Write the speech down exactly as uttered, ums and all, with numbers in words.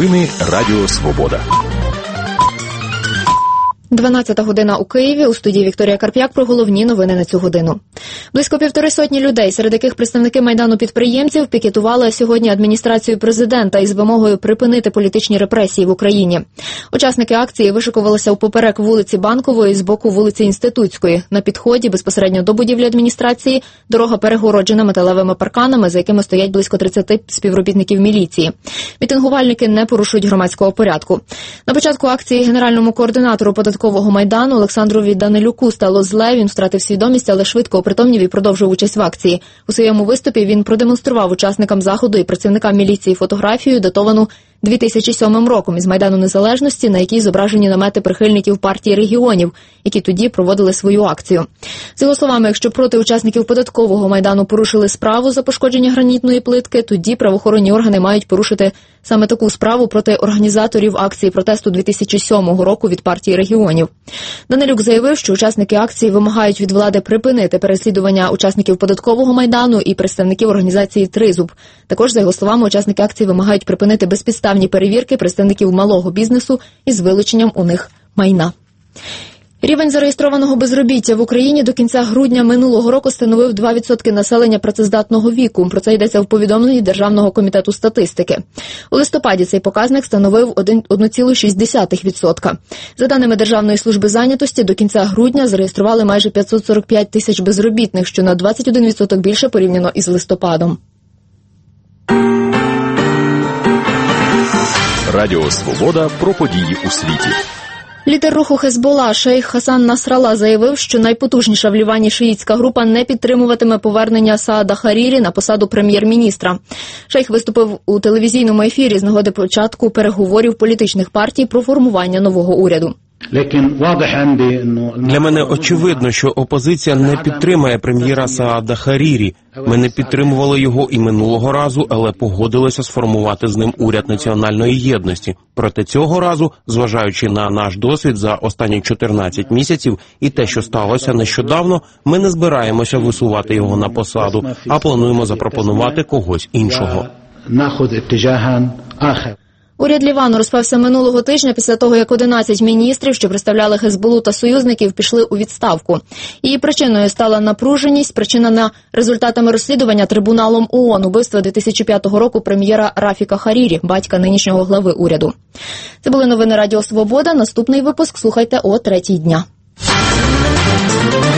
Новини Радіо Свобода. дванадцята година у Києві. У студії Вікторія Карп'як про головні новини на цю годину. Близько півтори сотні людей, серед яких представники Майдану підприємців, пікетували сьогодні адміністрацію президента із вимогою припинити політичні репресії в Україні. Учасники акції вишикувалися впоперек вулиці Банкової з боку вулиці Інститутської. На підході безпосередньо до будівлі адміністрації дорога перегороджена металевими парканами, за якими стоять близько тридцяти співробітників міліції. Мітингувальники не порушують громадського порядку. На початку акції генеральному координатору податкового Майдану Олександрові Данилюку стало зле, він втратив свідомість, але швидко опритомнів і продовжив участь в акції. У своєму виступі він продемонстрував учасникам заходу і працівникам міліції фотографію, датовану дві тисячі сьомим роком із Майдану Незалежності, на якій зображені намети прихильників партії регіонів, які тоді проводили свою акцію. За його словами, якщо проти учасників податкового Майдану порушили справу за пошкодження гранітної плитки, тоді правоохоронні органи мають порушити саме таку справу проти організаторів акції протесту дві тисячі сьомого року від партії регіонів. Данилюк заявив, що учасники акції вимагають від влади припинити переслідування учасників податкового Майдану і представників організації «Тризуб». Також, за його словами, учасники акції вимагають припинити безпідставні перевірки представників малого бізнесу із вилученням у них майна. Рівень зареєстрованого безробіття в Україні до кінця грудня минулого року становив два відсотки населення працездатного віку. Про це йдеться в повідомленні Державного комітету статистики. У листопаді цей показник становив одна ціла шість десятих відсотка. За даними Державної служби зайнятості, до кінця грудня зареєстрували майже п'ятсот сорок п'ять тисяч безробітних, що на двадцять один відсоток більше порівняно із листопадом. Радіо Свобода про події у світі. Лідер руху Хезбола шейх Хасан Насралла заявив, що найпотужніша в Лівані шиїтська група не підтримуватиме повернення Саада Харірі на посаду прем'єр-міністра. Шейх виступив у телевізійному ефірі з нагоди початку переговорів політичних партій про формування нового уряду. Для мене очевидно, що опозиція не підтримає прем'єра Саада Харірі. Ми не підтримували його і минулого разу, але погодилися сформувати з ним уряд національної єдності. Проте цього разу, зважаючи на наш досвід за останні чотирнадцять місяців і те, що сталося нещодавно, ми не збираємося висувати його на посаду, а плануємо запропонувати когось іншого. Уряд Лівану розпався минулого тижня після того, як одинадцять міністрів, що представляли Хезболу та союзників, пішли у відставку. Її причиною стала напруженість, спричинена результатами розслідування Трибуналом ООН убивства дві тисячі п'ятого року прем'єра Рафіка Харірі, батька нинішнього глави уряду. Це були новини Радіо Свобода. Наступний випуск слухайте о третій дня.